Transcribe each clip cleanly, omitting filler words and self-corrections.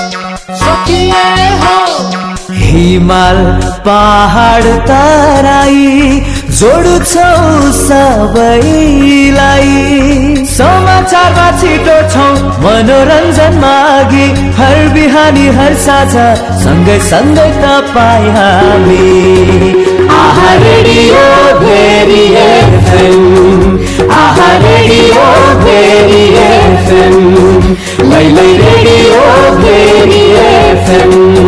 हिमाल पहाड तराई जोड्छौ सबैलाई समाचारमा छिटो छौ मनोरञ्जनमा अघि हर बिहानी हर साझा सँगै सँगै तपाईँ हामी आहा रेडियो भेरी एफएम आहा रेडियो भेरी एफएम लैलै radio Bheri FM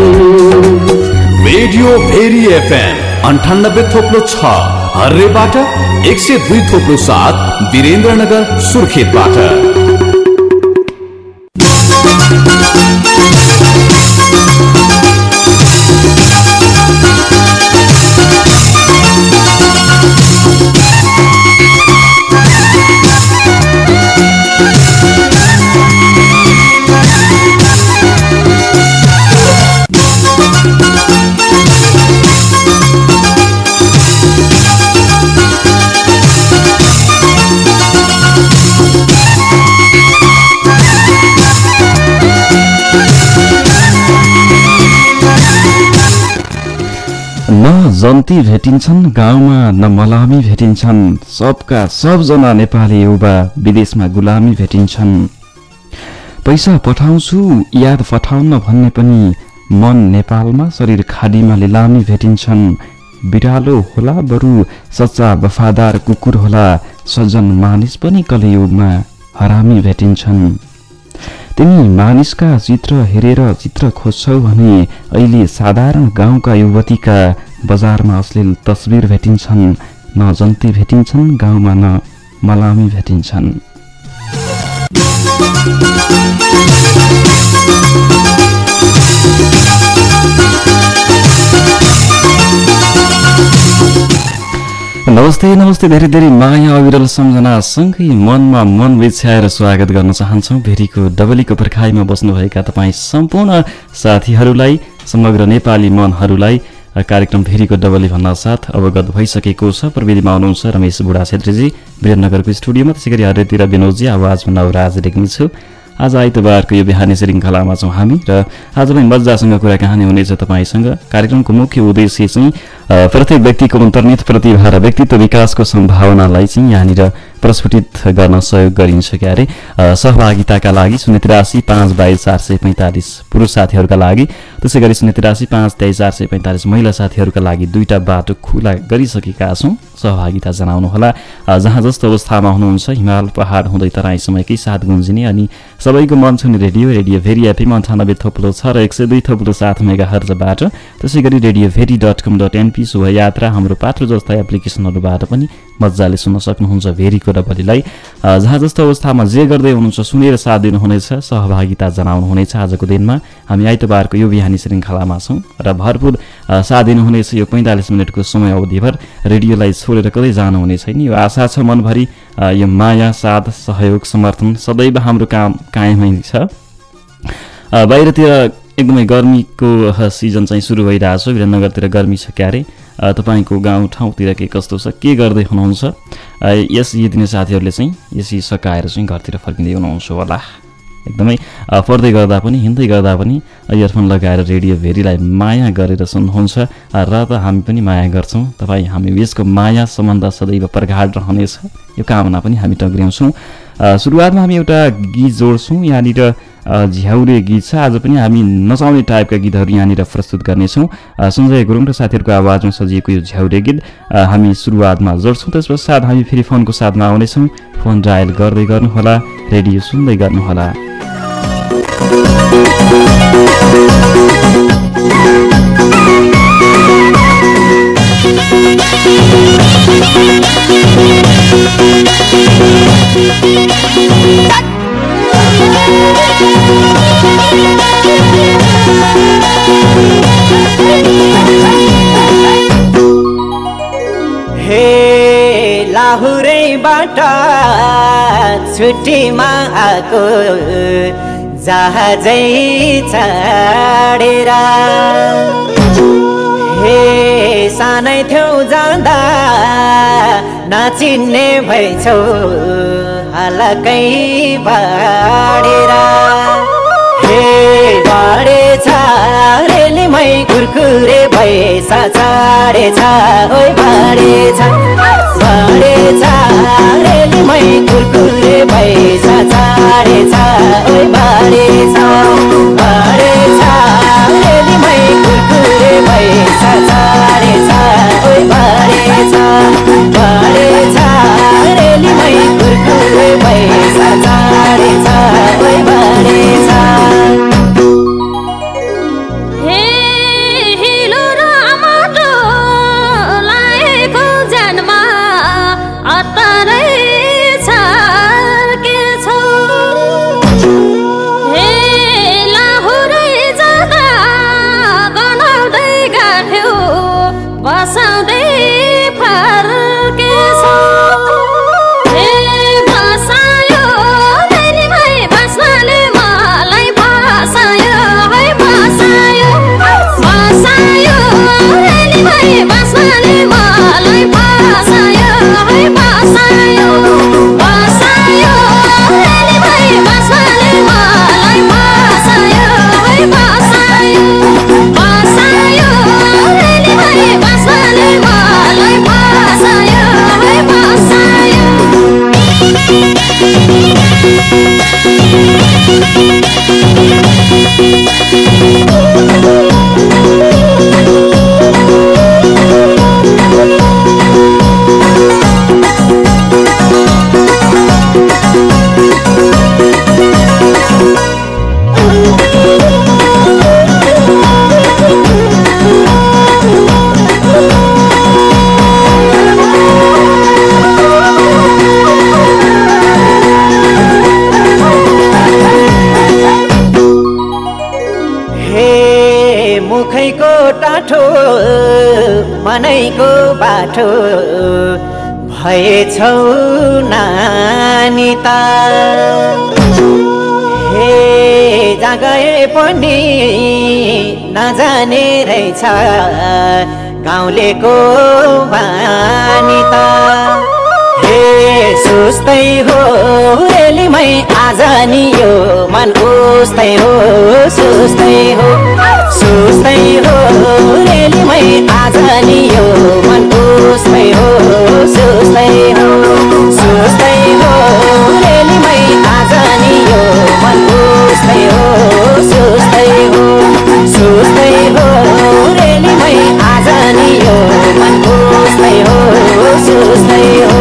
radio Bheri FM 98.6 हर्रेबाट 102.7 वीरेन्द्रनगर सुर्खेतबाट। न जन्ती भेटिन्छन् गाउँमा न मलामी भेटिन्छन् सबका सबजना नेपाली युवा विदेशमा गुलामी भेटिन्छन् पैसा पठाउँछु याद पठाउन भन्ने पनि मन नेपालमा शरीर खाडीमा लिलामी भेटिन्छन् बिरालो होला बरु सच्चा वफादार कुकुर होला सज्जन मानिस पनि कलियुगमा हरामी भेटिन्छन् तिमी मानिसका चित्र हेरेर चित्र खोज्छौ भने अहिले साधारण गाउँका युवतीका बजारमा अश्लील तस्बिर भेटिन्छन् न जन्ती भेटिन्छन् गाउँमा न मलामी भेटिन्छन्। नमस्ते नमस्ते धेरै धेरै माया अविरल सम्झना सँगै मनमा मन बिछ्याएर स्वागत गर्न चाहन्छौँ भेरीको डबलीको पर्खाइमा बस्नुभएका तपाईँ सम्पूर्ण साथीहरूलाई समग्र नेपाली मनहरूलाई कार्यक्रम भेरीको डबली भन्न साथ अवगत भइसकेको छ। प्रविधिमा हुनुहुन्छ रमेश बुढा छेत्रीजी, वीरेन्द्रनगरको स्टुडियोमा त्यसै गरी हरेतिर विनोदजी, आवाजमा नवराज रेग्मी छु। आज आइतबारको यो बिहानी श्रृङ्खलामा छौँ हामी र आज पनि मजासँग कुराकानी हुनेछ तपाईँसँग। कार्यक्रमको मुख्य उद्देश्य चाहिँ प्रत्येक व्यक्तिको अन्तर्निहित प्रतिभा र व्यक्तित्व विकासको सम्भावनालाई चाहिँ यहाँनिर प्रस्फुटित गर्न सहयोग गरिन्छ क्यारे। सहभागिताका लागि 083-522-445 पुरुष साथीहरूका लागि, त्यसै गरी 083-523-445 महिला साथीहरूका लागि दुईटा बाटो खुला गरिसकेका छौँ। सहभागिता जनाउनुहोला। जहाँ जस्तो अवस्थामा हुनुहुन्छ, हिमाल पहाड हुँदै तराईसम्मकै साथ गुन्जिने अनि सबैको मन छुने रेडियो भेरी एफएम 98.6 र 102.7 मेगाहर्जबाट, त्यसै गरी radioveri.com.np शोभायात्रा हाम्रो पात्रो जस्ता एप्लिकेसनहरूबाट पनि मजाले सुन्न सक्नुहुन्छ भेरीको डबलीलाई। जहाँ जस्तो अवस्थामा जे गर्दै हुनुहुन्छ सुनेर साथ दिनुहुनेछ, सहभागिता जनाउनुहुनेछ। आजको दिनमा हामी आइतबारको यो बिहानी श्रृङ्खलामा छौँ र भरपूर साथ दिनुहुनेछ। यो 45 मिनटको समय अवधिभर रेडियोलाई छोडेर कतै जानुहुने छैन। यो आशा छ मनभरि यो माया साथ सहयोग समर्थन सदैव हाम्रो कायमै छ। बाहिरतिर एकदमै गर्मीको सिजन चाहिँ सुरु भइरहेको छ। वीरेन्द्रनगरतिर गर्मी छ क्यारे। तपाईँको गाउँ ठाउँतिर के कस्तो छ, के गर्दै हुनुहुन्छ? एसी दिने साथीहरूले चाहिँ एसी सकाएर चाहिँ घरतिर फर्किँदै हुनुहुन्छ होला। एकदमै पढ्दै गर्दा पनि हिँड्दै गर्दा पनि इयरफोन लगाएर रेडियो भेरीलाई माया गरेर सुन्नुहुन्छ र त हामी पनि माया गर्छौँ। तपाईँ हामी बिचको माया सम्बन्ध सदैव प्रगाढ रहनेछ, यो कामना पनि हामी टक्र्याउँछौँ। सुरुवातमा हामी एउटा गीत जोड्छौँ, यहाँनिर झ्याउरे गीत छ। आज पनि हामी नचाउने टाइपका गीतहरू यहाँनिर प्रस्तुत गर्नेछौँ। सञ्जय गुरुङ र साथीहरूको आवाजमा सजिएको यो झ्याउरे गीत हामी सुरुवातमा जोड्छौँ। त्यस पश्चात हामी फेरि फोनको साथमा आउनेछौँ। फोन डायल गर्दै गर्नुहोला, रेडियो सुन्दै गर्नुहोला। हे लाहुरेबाट छुट्टीमा आएको जहाजै चढेर, हे सानै थियौ जाँदा नचिन्ने भइछौ हालकै बढेर, हे बढे बाडेछ रेलीमै कुरकुरे भैसा चाडेछ ओइ बाडेछ बाडेछ रेलीमै कुरकुरे भैसा चाडेछ ओइ बाडेछ बाडेछ रेलीमै कुरकुरे भैसा चाडेछ ओइ बाडेछ बाडेछ रेलीमै कुरकुरे भैसा चाडेछ ओइ बाडेछ मनैको बाटो भएछौ नानी त हे जहाँ गए पनि नजाने रहेछ गाउँलेको बानी त हे सुस्तै हो रेलीमै आज नि यो मन उस्तै हो सुस्तै हो सुस्तै हो रेलीमै आज नि यो मन उस्तै हो सुस्तै हो सुस्तै हो रेलीमै आज नि यो मन उस्तै हो सुस्तै हो सुस्तै हो रेलीमै आज नि यो मन उस्तै हो सुस्तै हो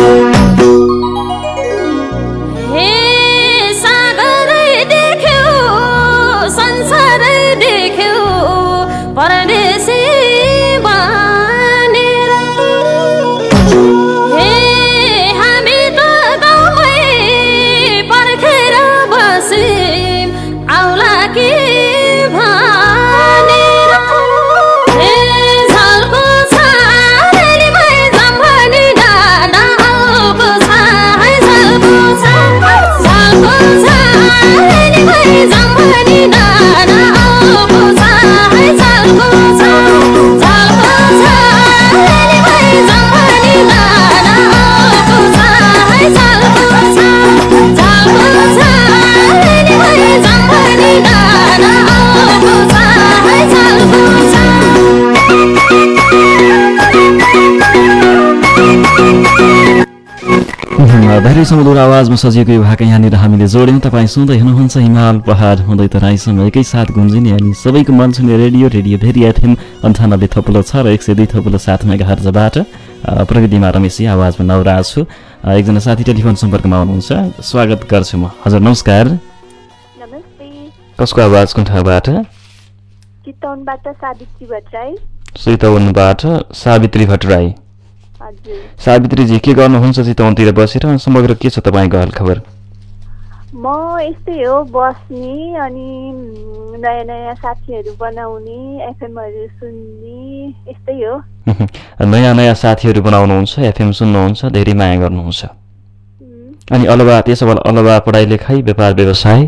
धेरै सुमधुर आवाजमा सजिएको यो भाका यहाँनिर हामीले जोड्यौँ। तपाईँ सुन्दै हुनुहुन्छ हिमाल पहाड हुँदै तराईसम्म एकैसाथ गुन्जिने अनि सबैको मन छुने रेडियो भेरी एफएम 98.6 र 102.7 मेगाहर्जबाट। प्रविधिमा रमेश आवाजमा नवराज छु। एकजना साथी टेलिफोन सम्पर्कमा हुनुहुन्छ, स्वागत गर्छु म। हजुर नमस्कार। नमस्ते। कसको आवाज कुन ठाउँबाट? चितवनबाट सावित्री भट्टराई। चितवनबाट सावित्री भट्टराई। सावित्रीजी के गर्नुहुन्छ चितवनतिर बसेर? समग्र के छ तपाईँको हालखबर? म यस्तै हो, बस्ने अनि नयाँ नयाँ साथीहरू बनाउने, एफएमहरू सुन्ने, यस्तै हो। नयाँ नयाँ साथीहरू बनाउनुहुन्छ, एफएम सुन्नुहुन्छ, धेरै माया गर्नुहुन्छ। अनि अलवा त्यसो भए अलवा पढाइ लेखाइ व्यापार व्यवसाय?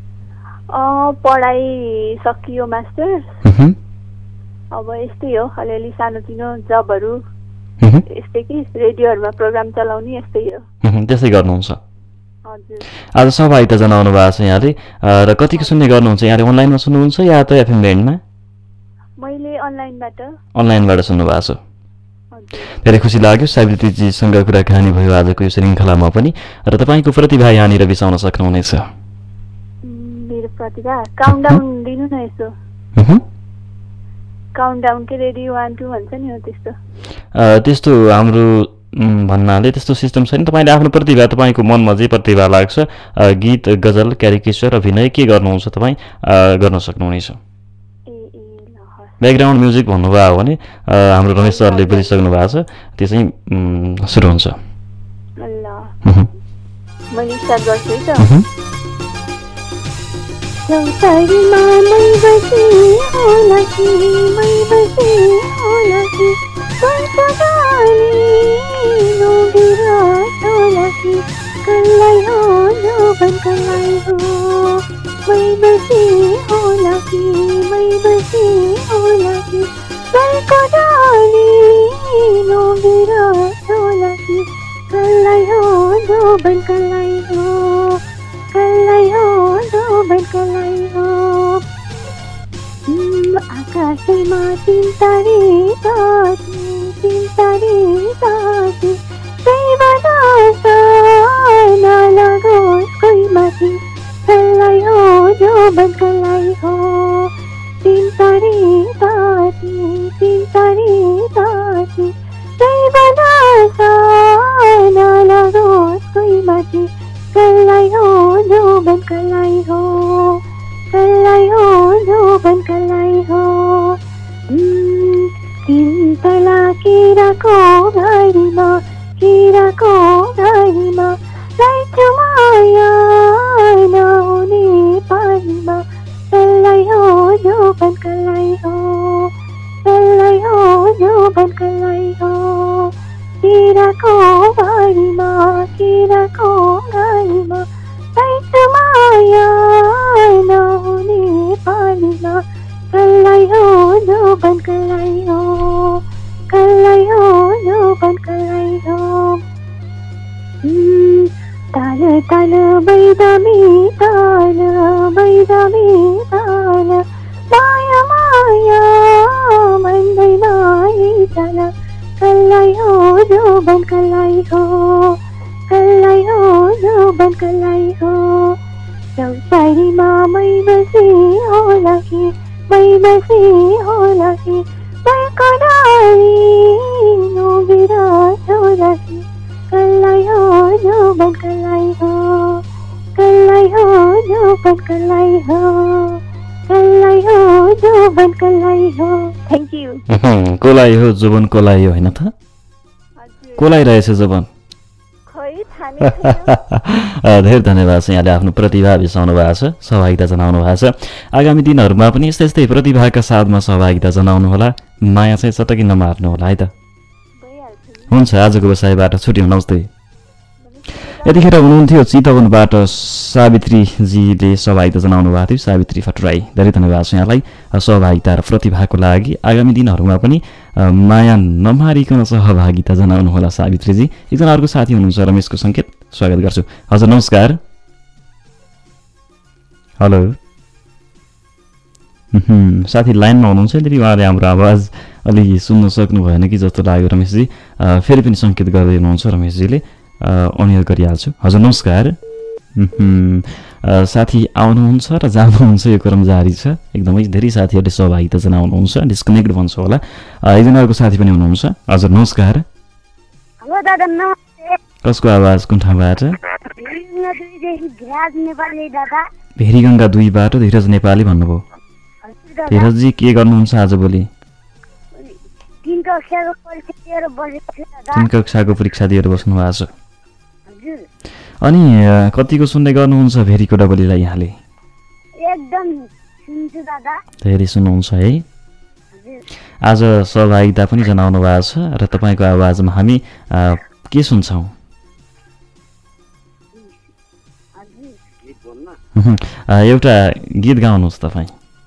पढाइ सकियो मास्टर्स। अब यस्तै हो, अलिअलि सानोतिनो जबहरू यस्तै कि रेडियोहरूमा प्रोग्राम चलाउने यस्तै हो। त्यसै गर्नुहुन्छ? हजुर आज सहभागिता जनाउनु भएको छ यहाँले र कतिको सुन्ने गर्नुहुन्छ यहाँले अनलाइनमा सुन्नुहुन्छ या त एफएम ब्यान्डमा मैले अनलाइनबाट सुन्नु भएको छ हजुर धेरै खुसी लाग्यो सावित्रीजीसँग कुराकानी भयो आजको यो श्रृङ्खलामा पनि र तपाईँको प्रतिभा यहाँनिर बिसाउन सक्नुहुनेछ मेरो प्रतिभा काउन्टडाउन दिनु न यसो काउन्टडाउन के रेडी 1 2 भन्छ नि हो त्यस्तो त्यस्तो हाम्रो भन्नाले त्यस्तो सिस्टम छैन तपाईँले आफ्नो प्रतिभा तपाईँको मनमा जे प्रतिभा लाग्छ गीत गजल क्यारिकेचर अभिनय के गर्नुहुन्छ तपाईँ गर्न सक्नुहुनेछ ब्याकग्राउन्ड म्युजिक भन्नुभयो भने हाम्रो रमेश सरले बोलिसक्नु भएको छ त्यो चाहिँ सुरु हुन्छ ल मैले स्टार्ट गर्छु है त चौतारीमा मै बसी होला कि कल्लाई हो जोबन कल्लाई हो मै बसी होला कि कलको डाली नोगेर होला कि कल्लाई हो जोबन कल्लाई हो जोबन कल्लाई हो आकाशैमा तीन तारे ताती दैवदास नलागोस् कोही माथि कल्लाई हो जोबन कल्लाई हो तीन तारे ताती दैवदास नलागोस् कोही माथि कल्लाई हो जोबन कल्लाई हो जोबन कल्लाई हो तीन तला केराको घरीमा राइछु माया नहुने पानीमा कल्लाई हो जोबन कल्लाई हो जोबन कल्लाई हो केराको घरीमा राइछु माया नहुने पानीमा कल्लाई हो जोबन कल्लाई हो जोबन कल्लाई हो ताल बैदामी ताल माया भन्दै माई ताल कल्लाई हो जोबन कल्लाई हो जोबन कल्लाई हो चौतारीमा मै बसी होला कि बैको डाली नोगेर होला कि कल्लाई हो जोबन कल्लाई हो जोबन कल्लाई हो जोबन कल्लाई हो थ्याङ्क यू कोलाई हो जोबन कोलाई हो होइन त कोलाई रहेछ जोबन धेरै धन्यवाद छ यहाँले आफ्नो प्रतिभा बिसाउनु भएको छ सहभागिता जनाउनु भएको छ आगामी दिनहरूमा पनि यस्तै यस्तै प्रतिभाका साथमा सहभागिता जनाउनुहोला माया चाहिँ चटकी नमार्नु होला है त हुन्छ आजको व्यवसायबाट छुट्यौँ नमस्ते यतिखेर हुनुहुन्थ्यो चितवनबाट सावित्रीजीले सहभागिता जनाउनु भएको थियो सावित्री भट्टराई धेरै धन्यवाद छ यहाँलाई सहभागिता र प्रतिभाको लागि आगामी दिनहरूमा पनि माया नमारिकन सहभागिता जनाउनुहोला सावित्रीजी एकजना अर्को साथी हुनुहुन्छ रमेशको सङ्केत स्वागत गर्छु हजुर नमस्कार हेलो साथी लाइनमा हुनुहुन्छ यदि उहाँले हाम्रो आवाज अलि सुन्न सक्नु भएन कि जस्तो लाग्यो रमेशजी फेरि पनि सङ्केत गर्दै हुनुहुन्छ रमेशजीले अनुरोध गरिहाल्छु हजुर नमस्कार साथी आउनुहुन्छ र जानुहुन्छ यो क्रम जारी छ एकदमै धेरै साथीहरूले सहभागिता जनाउनुहुन्छ डिस्कनेक्ट भन्छ होला एकजना अर्को साथी पनि हुनुहुन्छ हजुर नमस्कार कसको आवाज कुन ठाउँबाट भेरीगङ्गा 2 बाट धीरज नेपाली भन्नुभयो धीरजजी के गर्नुहुन्छ आजभोलि 3 कक्षाको परीक्षा दिएर बस्नु भएको छ अनि कतिको सुन्ने गर्नुहुन्छ भेरीको डबलीलाई यहाँले एकदम सुन्छु दादा धेरै सुन्नुहुन्छ है आज सहभागिता पनि जनाउनु भएको छ र तपाईँको आवाजमा हामी के सुन्छौँ एउटा गीत गाउनुहोस् तपाईँ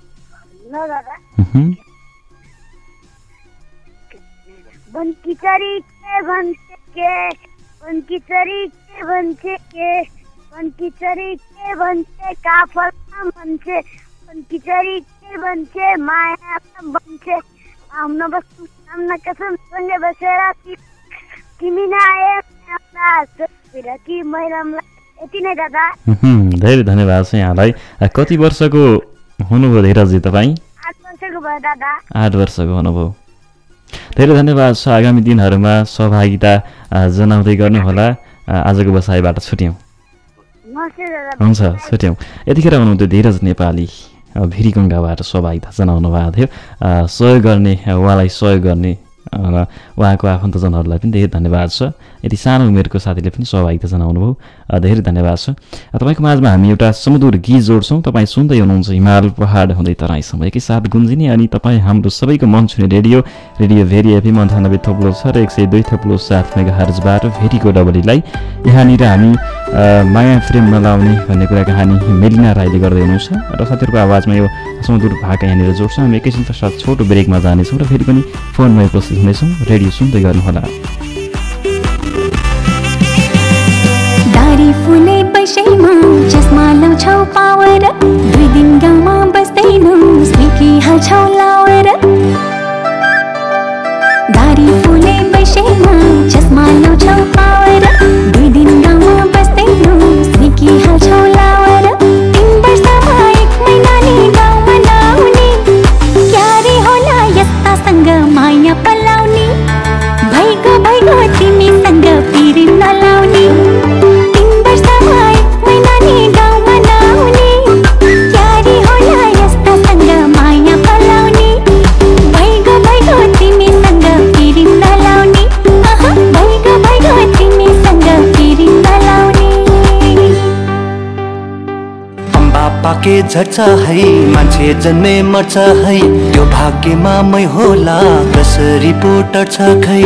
बनकी चरी के भन्छ के बनकिचरी के भन्छे काफलमा भन्छे बनकिचरी के भन्छे मायामा भन्छे आउन बस्नु सामना कसमसँगै बसेर तिमी नआए कि मैडमलाई यति नै दादा। धेरै धन्यवाद छ यहाँलाई। कति वर्षको हुनुभयो धीरजजी तपाईँ? 8 वर्षको भयो दादा। 8 वर्षको हुनुभयो। धेरै धन्यवाद छ। आगामी दिनहरूमा सहभागिता जनाउँदै गर्नुहोला। आजको बसाइबाट छुट्यौँ। हुन्छ छुट्यौँ। यतिखेर हुनुहुन्थ्यो धीरज नेपाली भिरीगङ्गाबाट सहभागिता जनाउनु भएको थियो। सहयोग गर्ने उहाँलाई सहयोग गर्ने उहाँको आफन्तजनहरूलाई पनि धेरै धन्यवाद छ। यति सानो उमेरको साथीले पनि सहभागिता जनाउनु भयो, धेरै धन्यवाद छ। तपाईँको माझमा हामी एउटा सुमधुर गीत जोड्छौँ। तपाईँ सुन्दै हुनुहुन्छ हिमाल पहाड हुँदै तराईसम्म एकैसाथ गुन्जिने अनि तपाईँ हाम्रो सबैको मन छुने रेडियो भेरी एफएम 98.6 र 102.7 मेगाहर्जबाट भेरीको डबलीलाई। यहाँनिर हामी माया प्रेम नलाउने भन्ने कुरा कहानी मेलिना राईले गर्दै हुनुहुन्छ र साथीहरूको आवाजमा यो सुमधुर भाका यहाँनिर जोड्छौँ। हामी एकैछिन पश्चात छोटो ब्रेकमा जानेछौँ र फेरि पनि फोनमा उपस्थित हुनेछौँ। रेडियो सुन्दै गर्नुहोला। फुले पैसैमा चस्मा लाउँछौ पावर 2 दिन गाउँमा बस्दैनौ स्निकी हाल्छौ लावर दारी फुले पैसैमा चस्मा लाउँछौ पावर 2 दिन गाउँमा बस्दैनौ स्निकी हाल्छौ लावर 3 वर्षमा 1 महिना नि गाउँमा नआउने क्यारे होला यस्तासँग माया पलाउने भइगो तिमीसँग पिरी नलाउने पाके झर्छ है मान्छे जन्मे मर्छ है यो भाग्यमा मै होला कसरी पो टर्छ खै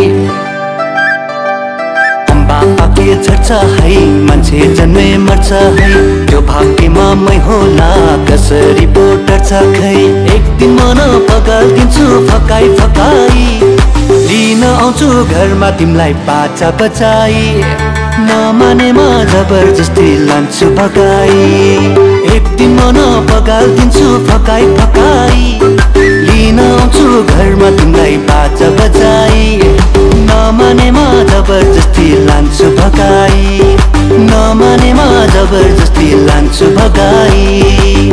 पाके झर्छ है मान्छे जन्मे मर्छ है यो भाग्यमा मै होला कसरी पो टर्छ खै एक दिन मन पगाल्दिन्छु फकाई फकाई लिन आउँछु घरमा तिमीलाई पाचा बचाई नमानेमा जबरजस्ती लान्छु भगाई एक दिन मन पगाल्दिन्छु फकाई फकाई लिन आउँछु घरमा तिमीलाई बाजा बजाई नमानेमा जबरजस्ती लान्छु भगाई नमानेमा जबरजस्ती लान्छु भगाई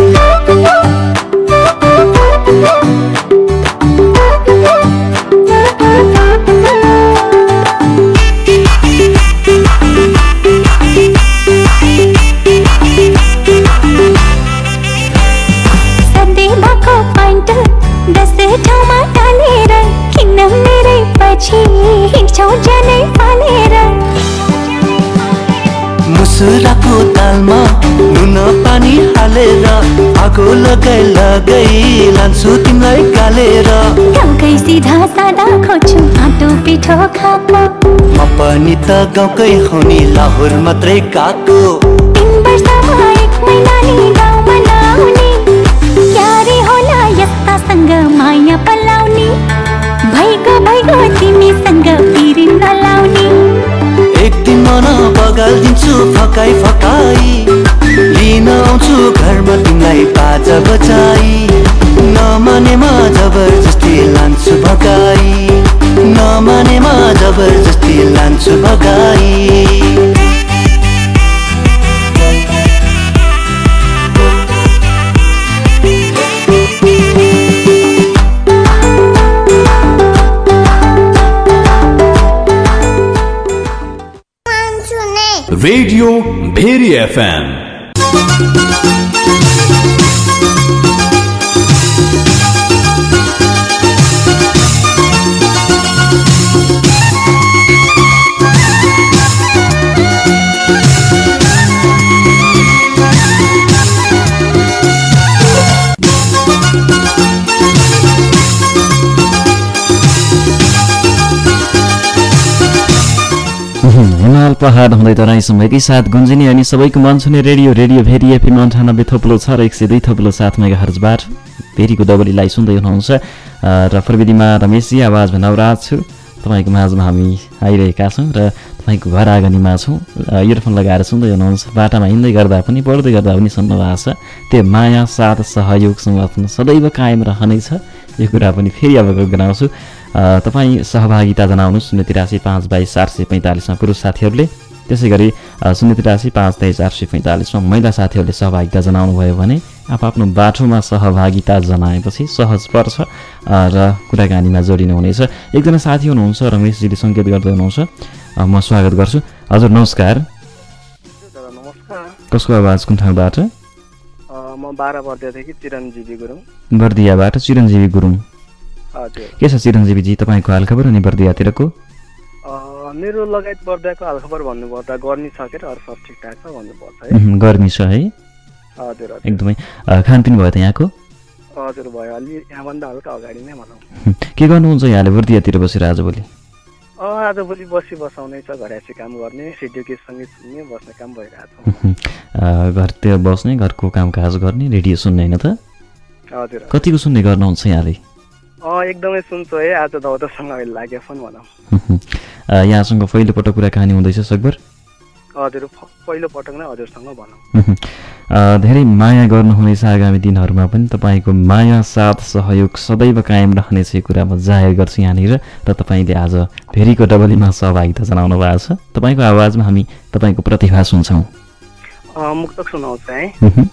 मुसुराको तालमा नुन पानी हालेर आगो लगाई लगाई लान्छु तिमीलाई गालेर गाउँकै सिधा सादा खोज्छु आटो पिठो खाएको म पनि त गाउँकै हो नि लाहोर मात्रै गएको 3 वर्षमा 1 महिना नि गाउँमा नआउने क्यारे होला यस्तासँग माया पलाउने भइगो तिमीसँग पिरी नलाउने एक दिन मन बगाल्दिन्छु फकाई फकाई लिन आउँछु घरमा तिमीलाई बाजा बजाई नमानेमा जबरजस्ती लान्छु भगाई नमानेमा जबरजस्ती लान्छु भगाई रेडियो भेरी एफएम हिमाल पहाड हुँदै तराईसम्म एकैसाथ गुन्जिने अनि सबैको मन छुने रेडियो भेरी एफएम 98.6 र 102.7 मेगाहर्जबाट भेरीको डबलीलाई सुन्दै हुनुहुन्छ र प्रविधिमा रमेशजी आवाजमा नवराज छु। तपाईँको माझमा हामी आइरहेका छौँ र तपाईँको घर आँगनीमा छौँ, इयरफोन लगाएर सुन्दै हुनुहुन्छ, बाटामा हिँड्दै गर्दा पनि पढ्दै गर्दा पनि सुन्नु भएको छ। त्यो माया साथ सहयोग समर्पण सदैव कायम रहनेछ, यो कुरा पनि फेरि अब गराउँछु। तपाईँ सहभागिता जनाउनुहोस् 083 522 445 पुरुष साथीहरूले, त्यसै गरी 083 523 445 महिला साथीहरूले सहभागिता जनाउनु भयो भने आफ्नो बाटोमा सहभागिता जनाएपछि सहज पर्छ र कुराकानीमा जोडिनु हुनेछ। एकजना साथी हुनुहुन्छ, रमेशजीले सङ्केत गर्दै हुनुहुन्छ, म स्वागत गर्छु। हजुर नमस्कार। कसको आवाज कुन ठाउँबाट? म 12 वर्षदेखि चिरञ्जीवी गुरुङ। बर्दियाबाट चिरञ्जीवी गुरुङ। हजुर। के छ चिरञ्जीवीजी तपाईँको हालखबर अनि बर्दियातिरको? मेरो लगायत बर्दियाको हालखबर भन्नुपर्दा गर्मी छ के अरू सब ठिकठाक छ भन्नुपर्छ है। गर्मी छ है? हजुर हजुर। एकदमै। खानपिन भयो त यहाँको? हजुर भयो, अलि यहाँभन्दा हल्का अगाडि नै भनौँ। के गर्नुहुन्छ यहाँले बर्दियातिर बसेर आजभोलि? आजभोलि बसाउनै छ, घरयासी काम गर्ने, रेडियो गीत सङ्गीत सुन्ने, बस्ने काम भइरहेको छ। घरतिर बस्ने, घरको कामकाज गर्ने, रेडियो सुन्ने होइन त? हजुर। कतिको सुन्ने गर्नुहुन्छ यहाँले? एकदमै सुन्छु है, आज दौडसँग अहिले लाग्यो फोन भनौँ। यहाँसँग पहिलो पटक कुराकानी हुँदैछ सकभर? हजुर, पहिलो पटक नै हजुरसँग भनौँ। धेरै माया गर्नुहुनेछ आगामी दिनहरूमा पनि, तपाईँको माया साथ सहयोग सदैव कायम रहनेछ, यो कुरा म जाहेर गर्छु यहाँनिर। र तपाईँले आज फेरिको डबलीमा सहभागिता जनाउनु भएको छ। तपाईँको आवाजमा हामी तपाईँको प्रतिभा सुन्छौँ। मुक्तक सुनाउँछ है।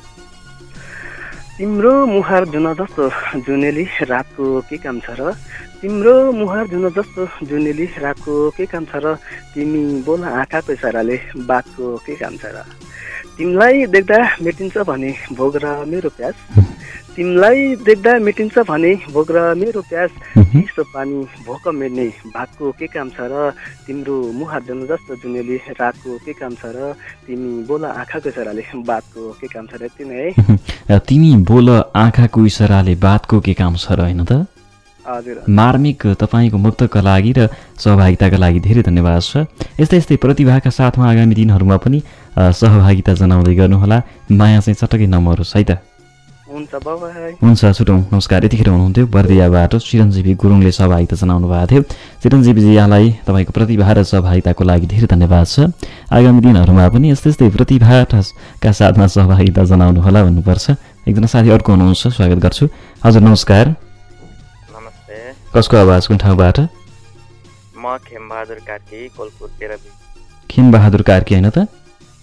तिम्रो मुहार जुन जस्तो जुनेली रातको के काम छ र, तिम्रो मुहार जुन जस्तो जुनेली रातको के काम छ र, तिमी बोल आँखाको इसाराले बातको के काम छ र, तिमीलाई देख्दा मेटिन्छ भने भोग र मेरो प्यास, तिमीलाई देख्दा मेटिन्छ भने भोग र मेरो प्यास, चिसो पानी भोक मेट्ने भातको के काम छ र, तिम्रो मुहार जुन जस्तो जुनेली रातको के काम छ र, तिमी बोल आँखाको इसाराले बातको के काम छ र। यति नै है। तिमी बोल आँखाको इसाराले बातको के काम छ र, होइन त? हजुर। मार्मिक तपाईँको मुक्तका लागि र सहभागिताका लागि धेरै धन्यवाद छ। यस्तै यस्तै प्रतिभाका साथमा आगामी दिनहरूमा पनि सहभागिता जनाउँदै गर्नुहोला। माया चाहिँ चटकै नमरोस् है त। हुन्छ, बाइ। हुन्छ, छुटौँ। नमस्कार। यतिखेर हुनुहुन्थ्यो बर्दियाबाट चिरञ्जीवी गुरुङले सहभागिता जनाउनु भएको थियो। चिरञ्जीवीजी यहाँलाई तपाईँको प्रतिभा र सहभागिताको लागि धेरै धन्यवाद छ। आगामी दिनहरूमा पनि यस्तै यस्तै प्रतिभाका साथमा सहभागिता जनाउनुहोला भन्नुपर्छ। एकजना साथी अर्को हुनुहुन्छ, स्वागत गर्छु। हजुर नमस्कार। नमस्ते। कसको आवाज कुन ठाउँबाट? म खेमबहादुर कार्की, कोलपुर 13। खेमबहादुर कार्की होइन त?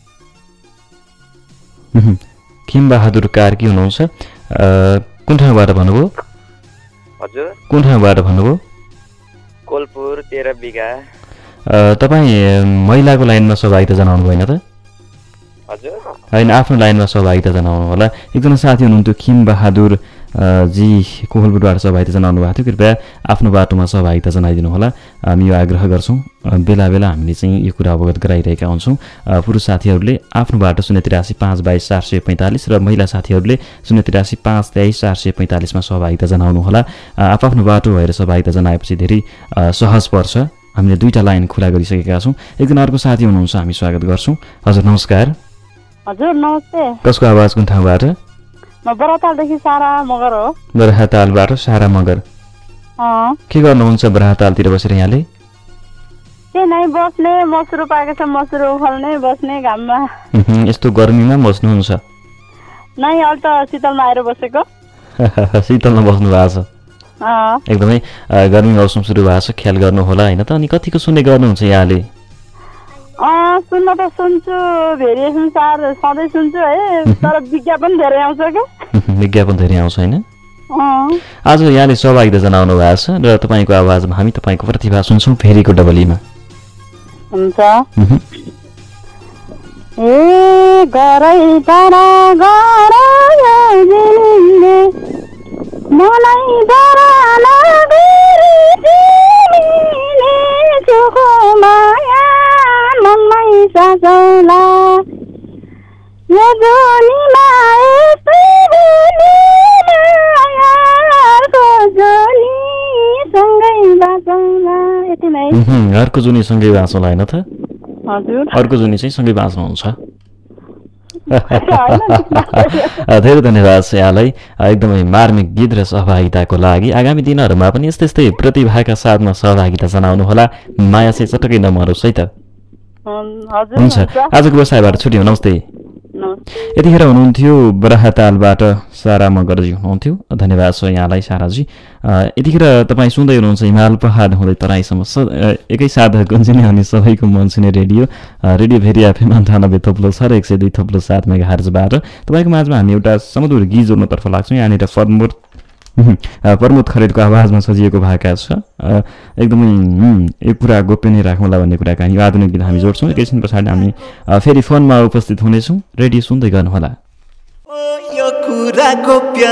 खेमबहादुर कार्की हुनुहुन्छ। कुन ठाउँबाट भन्नुभयो? हजुर। कुन ठाउँबाट भन्नुभयो? कोलपुर 13 बिघा। तपाईँ महिलाको लाइनमा सहभागिता जनाउनु भएन त? हजुर। होइन, आफ्नो लाइनमा सहभागिता जनाउनु होला। एकजना साथी हुनुहुन्थ्यो खेमबहादुर जी, कोहलपुरबाट सहभागिता जनाउनु भएको थियो। कृपया आफ्नो बाटोमा सहभागिता जनाइदिनु होला। हामी यो आग्रह गर्छौँ, बेला बेला हामीले चाहिँ यो कुरा अवगत गराइरहेका हुन्छौँ। पुरुष साथीहरूले आफ्नो बाटो 083 522 445 र महिला साथीहरूले 083 523 445मा सहभागिता जनाउनु होला। आफ्नो बाटो भएर सहभागिता जनाएपछि धेरै सहज पर्छ। हामीले दुईवटा लाइन खुला गरिसकेका छौँ। एकजना अर्को साथी हुनुहुन्छ, हामी स्वागत गर्छौँ। हजुर नमस्कार। हजुर नमस्ते। कसको आवाज कुन ठाउँबाट? म बरातालदेखि सारा मगर हो। बरातालबाट सारा मगर। के गर्नुहुन्छ बरातालतिर बसेर यहाँले? के नै बस्ने, मसुरो पाकेको छ, मसुरो उखाल्ने, बस्ने घाममा। यस्तो गर्मीमा बस्नुहुन्छ? नै, अहिले त शीतलमा आएर बसेको। शीतलमा बस्नु भएको छ? एकदमै गर्मी मौसम सुरु भएको छ, ख्याल गर्नु होला होइन त? अनि कतिको सुन्ने गर्नुहुन्छ यहाँले? सुन्न त सुन्छु, भेरिएसन सधैँ सुन्छु है, तर विज्ञापन धेरै आउँछ क्या। विज्ञापन धेरै आउँछ होइन? आज यहाँले सहभागिता जनाउनु भएको छ र तपाईँको आवाजमा हामी तपाईँको प्रतिभा सुन्छौँ फेरिको डबलीमा। हुन्छ। ए गरै टाढा गराइदिने मलाई डरा लागेरी तिमीले चुको माया मनमै सजौला यो जोनीमा यस्तै मायाको जोनी सँगै बाँचौला। यति नै। अर्को जुनी सँगै बाँचौला होइन त? हजुर। अर्को जुनी चाहिँ सँगै बाँच्नुहुन्छ। धेरै धन्यवाद छ यहाँलाई एकदमै मार्मिक गीत र सहभागिताको लागि। आगामी दिनहरूमा पनि यस्तै यस्तै प्रतिभाका साथमा सहभागिता जनाउनु होला। माया चाहिँ चटकै नमरोस् है त। हजुर हुन्छ आजको व्यवसायबाट छुट्यौँ नमस्ते नमस्ते। यतिखेर हुनुहुन्थ्यो बराहतालबाट सारा मगरजी हुनुहुन्थ्यो धन्यवाद छ यहाँलाई साराजी। यतिखेर तपाईँ सुन्दै हुनुहुन्छ हिमाल पहाड हुँदै तराईसम्म एकैसाथ गुन्जिने अनि सबैको मन छुने रेडियो भेरी एफएम 98.6 र 102.7 मेगाहर्जबाट तपाईँको माझमा हामी एउटा समधुर गीत जोड्नतर्फ लाग्छौँ। यहाँनिर प्रमोद खरेलको आवाजमा सजिएको भाका छ एकदमै यो कुरा गोप्य नै राखौँला भन्ने कुराकानी आधुनिक गीत हामी जोड्छौँ। एकैछिन पछाडि हामी फेरि फोनमा उपस्थित हुनेछौँ। रेडियो सुन्दै गर्नुहोला। यो कुरा गोप्य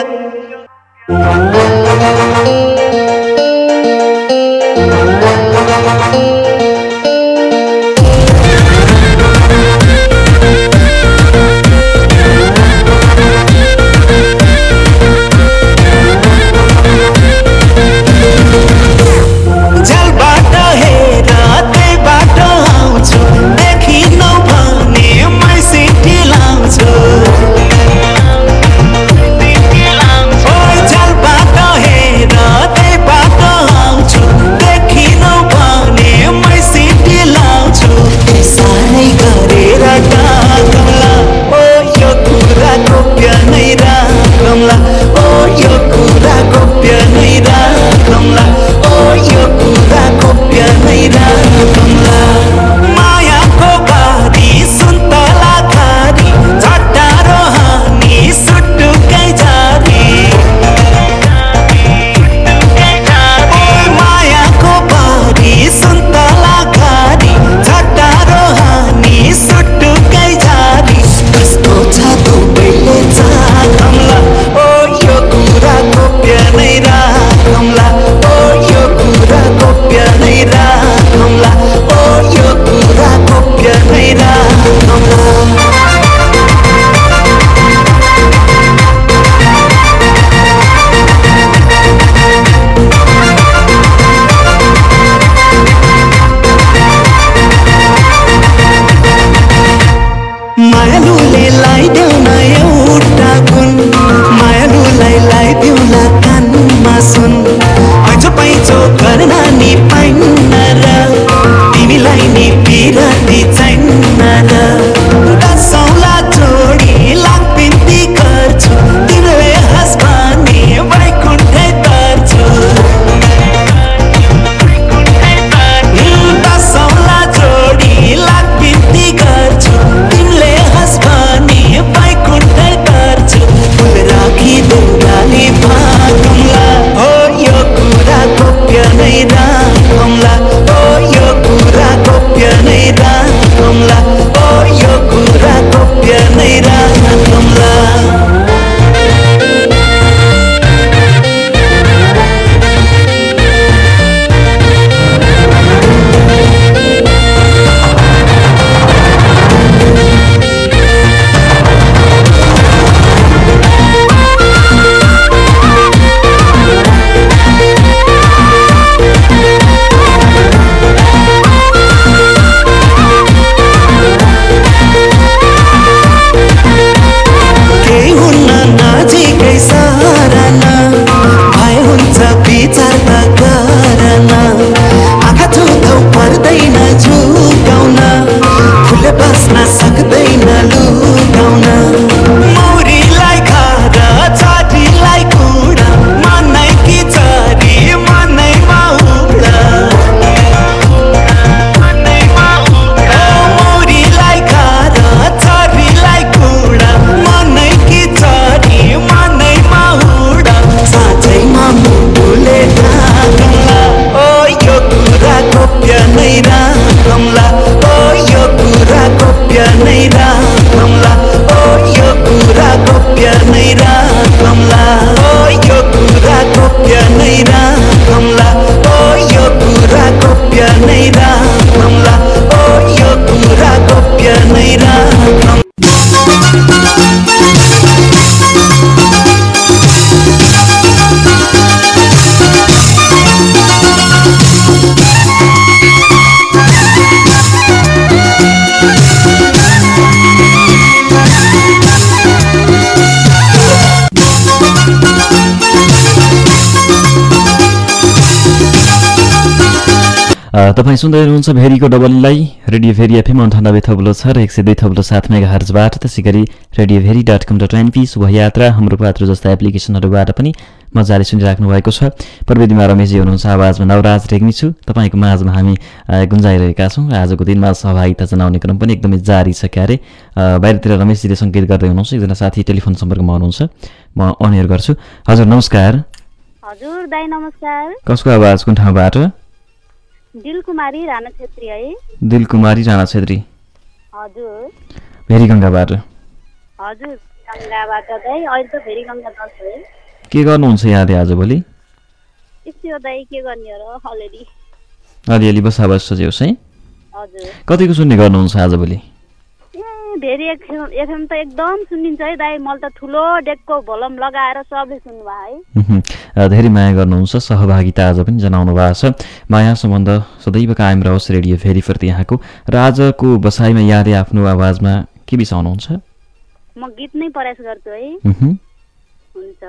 तपाईँ सुन्दै हुनुहुन्छ भेरीको डबललाई रेडियो भेरी एफएम 98.6 र 102.7 मेगाहर्जबाट, त्यसै गरी रेडियो भेरी .com.np शुभयात्रा हाम्रो पात्र जस्ता एप्लिकेसनहरूबाट पनि मजाले सुनिराख्नु भएको छ। प्रविधिमा रमेशजी हुनुहुन्छ, आवाजमा नवराज रेग्मी छु। तपाईँको माझमा हामी गुन्जाइरहेका छौँ। आजको दिनमा सहभागिता जनाउने क्रम पनि एकदमै जारी छ क्यारे। बाहिरतिर रमेशजीले सङ्केत गर्दै हुनुहुन्छ, एकजना साथी टेलिफोन सम्पर्कमा हुनुहुन्छ, म अनएयर गर्छु। हजुर नमस्कार। हजुर दाइ नमस्कार। कसको आवाज, कुन ठाउँबाट? दिलकुमारी राणा छेत्री है। दिलकुमारी राणा छेत्री। हजुर। भेरीगङ्गाबाट। हजुर गङ्गाबाट दाइ, अहिले त भेरीगङ्गा दस है। के गर्नुहुन्छ यहाँले आजभोलि? यस्तो दाइ के गर्ने हो र, अलिअलि बसाबस सजियोस् है। हजुर। कतिको सुन्ने गर्नुहुन्छ आजभोलि? भेरी एफएम त एकदम सुनिन्छ है दाइ, मैले त ठुलो डेकको भोलम लगाएर सबै सुन्नुभयो है। धेरै माया गर्नुहुन्छ, सहभागिता आज पनि जनाउनु भएको छ। माया सम्बन्ध सदैव कायम रहोस् रेडियो भेरीप्रति यहाँको। र आजको बसाइमा यहाँले आफ्नो आवाजमा के बिसाउनुहुन्छ? म गीत नै प्रयास गर्छु है। हुन्छ।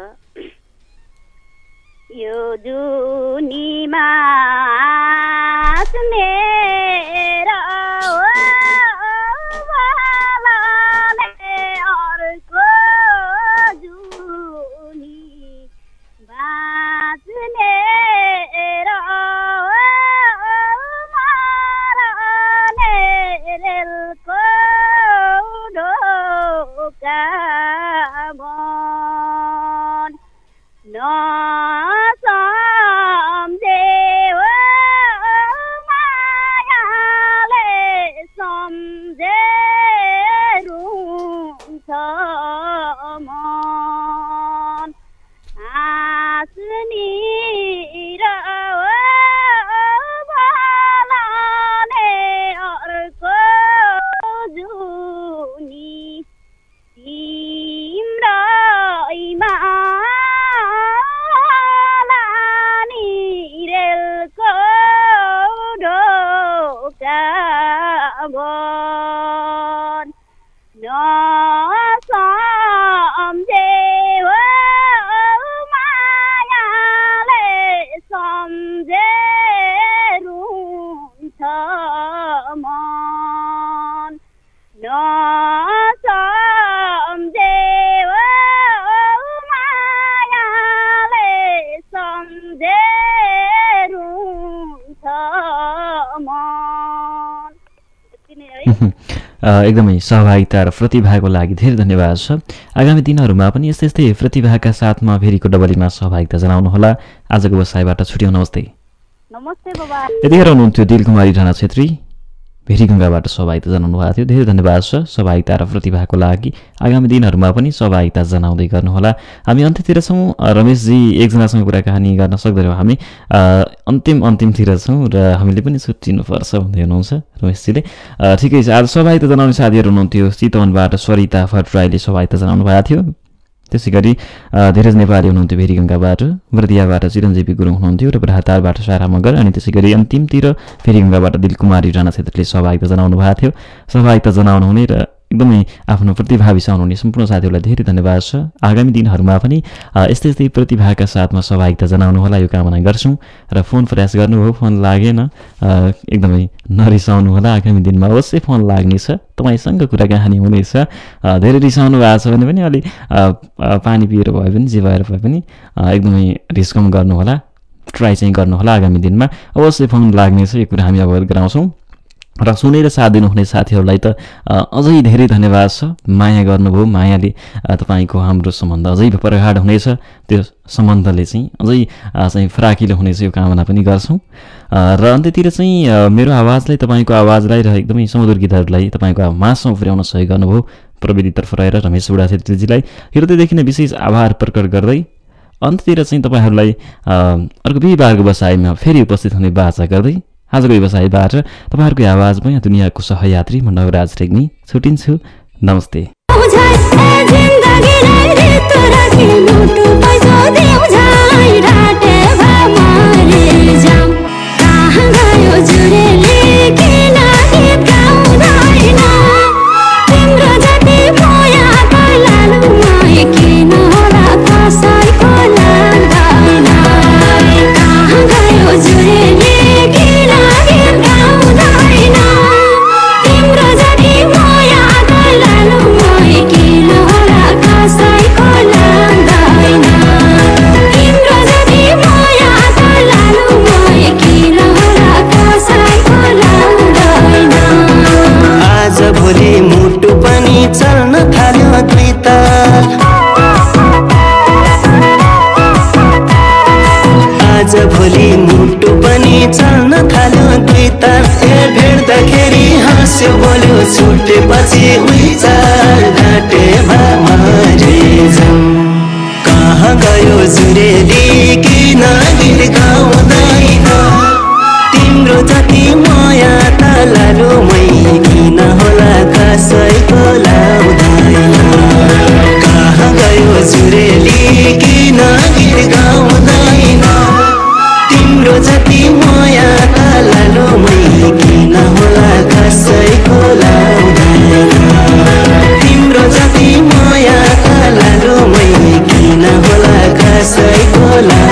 यो जुनीमा मेरा एकदमै सहभागिता र प्रतिभाको लागि धेरै धन्यवाद छ। आगामी दिनहरूमा पनि यस्तै यस्तै प्रतिभाका साथमा भेरीको डबलीमा सहभागिता जनाउनुहोला। आजको बसाइबाट छुट्यौँ, नमस्ते। नमस्ते बाबा। यतिखेर हुनुहुन्थ्यो दिलकुमारी राणा छेत्री, भेरीगङ्गाबाट सहभागिता जनाउनु भएको थियो। धेरै धन्यवाद छ सहभागिता र प्रतिभाको लागि। आगामी दिनहरूमा पनि सहभागिता जनाउँदै गर्नुहोला। हामी अन्त्यतिर छौँ। रमेशजी एकजनासँग कुराकानी गर्न सक्दैनौँ, हामी अन्तिमतिर छौँ र हामीले पनि छुट्टिनुपर्छ भन्दै हुनुहुन्छ रमेशजीले। ठिकै छ। आज सहभागिता जनाउने साथीहरू हुनुहुन्थ्यो, चितवनबाट सरिता भट्टराईले सहभागिता जनाउनु भएको थियो। त्यसै गरी धीरज नेपाली हुनुहुन्थ्यो भेरीगङ्गाबाट, बर्दियाबाट चिरञ्जीवी गुरुङ हुनुहुन्थ्यो र बृहतारबाट सारा मगर, अनि त्यसै गरी अन्तिमतिर भेरीगङ्गाबाट दिलकुमारी राणा छेत्रीले सहभागिता जनाउनु भएको थियो। सहभागिता जनाउनुहुने र एकदमै आफ्नो प्रतिभा बिसाउनुहुने सम्पूर्ण साथीहरूलाई धेरै धन्यवाद छ। आगामी दिनहरूमा पनि यस्तै यस्तै प्रतिभाका साथमा सहभागिता जनाउनु होला यो कामना गर्छौँ। र फोन प्रयास गर्नुभयो, फोन लागेन, एकदमै नरिसाउनु होला। आगामी दिनमा अवश्य फोन लाग्नेछ, तपाईँसँग कुराकानी हुनेछ। धेरै रिसाउनु भएको छ भने पनि अलि पानी पिएर भए पनि जे भएर भए पनि एकदमै रिस कम गर्नु होला, ट्राई चाहिँ गर्नुहोला। आगामी दिनमा अवश्य फोन लाग्नेछ, यो कुरा हामी अवगत गराउँछौँ। र सुनेर साथ दिनुहुने साथीहरूलाई त अझै धेरै धन्यवाद छ। माया गर्नुभयो, मायाले तपाईँको हाम्रो सम्बन्ध अझै प्रगाढ हुनेछ। त्यो सम्बन्धले चाहिँ अझै फराकिलो हुनेछ यो कामना पनि गर्छौँ। र अन्त्यतिर चाहिँ मेरो आवाजलाई, तपाईँको आवाजलाई र एकदमै सुमधुर गीतहरूलाई तपाईँको माझसम्म पुर्याउन सहयोग गर्नुभयो प्रविधितर्फ रहेर रमेश बुढा छेत्रीजीलाई हृदयदेखि नै विशेष आभार प्रकट गर्दै अन्त्यतिर चाहिँ तपाईँहरूलाई अर्को बिहिबारको बसाइमा फेरि उपस्थित हुने बाचा गर्दै आजको व्यवसायबाट तपाईँहरूको आवाजमा यहाँ दुनियाँको सहयात्री म नवराज रेग्मी छुटिन्छु। नमस्ते। जुरेली आज भोलि मुटु पनि चल्न थाल्यो दुई ताल भेट्दाखेरि हाँस्यो बोल्यो छुटेपछि उही चाल घाटेमा मरेछन् कहाँ गयो जुरेली किन गीत गाउँदैन तिम्रो जति माया त लालुमै किन होला कसैको लाउँदैन कहाँ गयो जुरेली किन गीत गाउँदैन तिम्रो जति माया त लालुमै किन होला कसैको लाउँदैन तिम्रो जति माया त लालुमै किन होला कसैको लाउँदैन